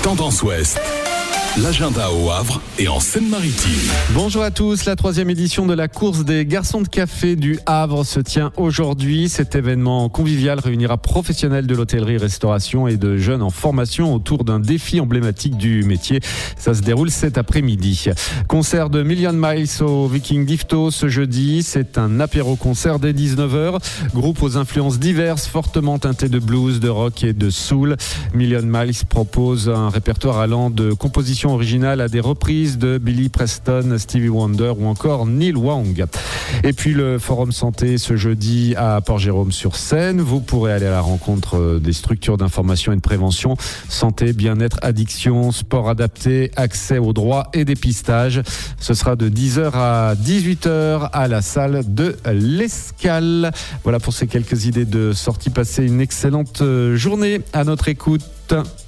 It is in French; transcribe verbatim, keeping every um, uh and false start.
Tendance Ouest. L'agenda au Havre et en Seine-Maritime. Bonjour à tous, la troisième édition de la course des garçons de café du Havre se tient aujourd'hui. Cet événement convivial réunira professionnels de l'hôtellerie-restauration et de jeunes en formation autour d'un défi emblématique du métier. Ça se déroule cet après-midi. Concert de Million Miles au Viking Difto ce jeudi. C'est un apéro-concert dès dix-neuf heures. Groupe aux influences diverses, fortement teinté de blues, de rock et de soul. Million Miles propose un répertoire allant de compositions originale à des reprises de Billy Preston, Stevie Wonder ou encore Neil Wang. Et puis le Forum Santé ce jeudi à Port-Jérôme-sur-Seine. Vous pourrez aller à la rencontre des structures d'information et de prévention, santé, bien-être, addiction, sport adapté, accès aux droits et dépistage. Ce sera de dix heures à dix-huit heures à la salle de l'Escale. Voilà pour ces quelques idées de sortie. Passez une excellente journée à notre écoute.